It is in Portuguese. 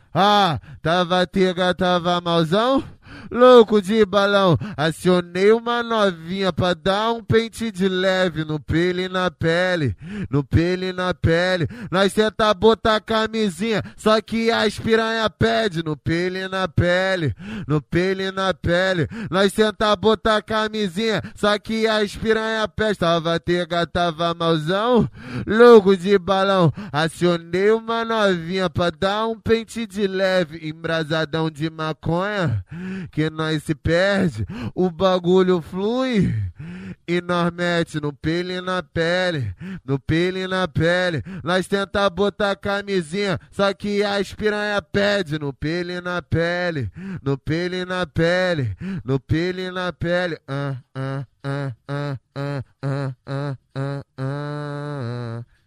Tava tega, tava malzão, louco de balão. Acionei uma novinha pra dar um pente de leve no pelo e na pele, no pelo e na pele. Nós tenta botar camisinha, só que as piranha pede no pelo e na pele, no pelo e na pele. Nós tenta botar camisinha, só que as piranha pede. Tava tega, tava malzão, louco de balão. Acionei uma novinha pra dar um pente de leve, embrasadão de maconha, que nós se perde, o bagulho flui e nós mete no pelo e na pele, no pelo e na pele. Nós tenta botar camisinha, só que as piranha pede no pelo e na pele, no pelo e na pele, no pelo e na pele. Ah, ah, ah, ah, ah, ah, ah, ah.